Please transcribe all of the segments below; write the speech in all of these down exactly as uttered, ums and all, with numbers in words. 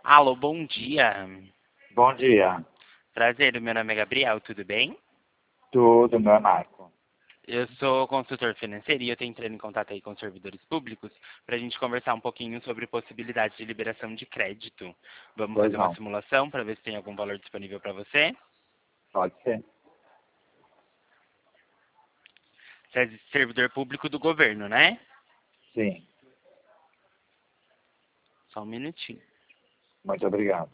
Alô, bom dia. Bom dia. Prazer, meu nome é Gabriel, tudo bem? Tudo, meu é Marco. Eu sou consultor financeiro e eu estou entrando em contato aí com os servidores públicos para a gente conversar um pouquinho sobre possibilidades de liberação de crédito. Vamos Pois fazer uma não. simulação para ver se tem algum valor disponível para você? Pode ser. Você é servidor público do governo, né? Sim. Só um minutinho. Muito obrigado.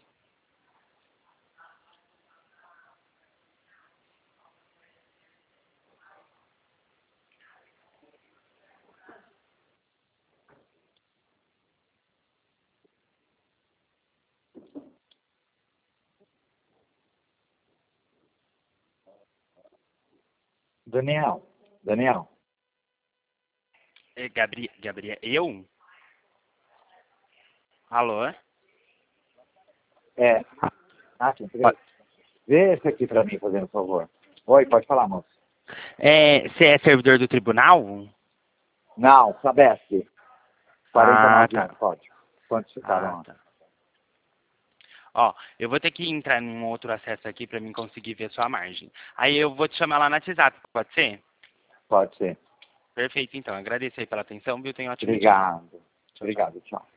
Daniel. Daniel. É, Gabri... Gabriel, eu? Alô? É. Ah, sim. Pode- Vê esse aqui pra mim, fazendo favor. Oi, pode falar, moço. É, você é servidor do tribunal? Não, Sabesp. Ah, quarenta e nove tá. anos, pode. Quantos ficaram Ah, lá? tá. Ó, eu vou ter que entrar num outro acesso aqui para mim conseguir ver sua margem. Aí eu vou te chamar lá no WhatsApp, pode ser? Pode ser. Perfeito, então. Agradeço aí pela atenção, viu? Tenha um ótimo dia. Obrigado. Tchau, tchau. Obrigado, tchau.